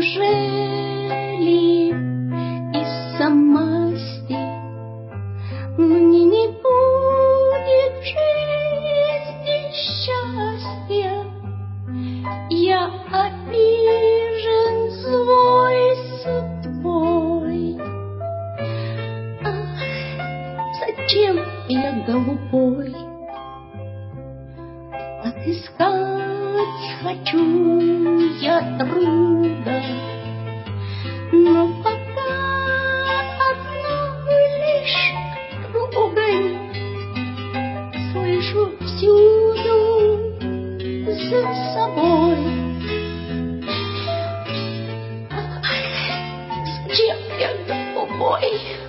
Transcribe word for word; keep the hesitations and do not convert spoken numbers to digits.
Неужели из самости мне не будет в жизни счастья? Я обижен, злой судьбой. Ах, зачем я голубой? Отыскать хочу я друга, но пока одного лишь ругань слышу всюду за собой. Ах, зачем я голубой?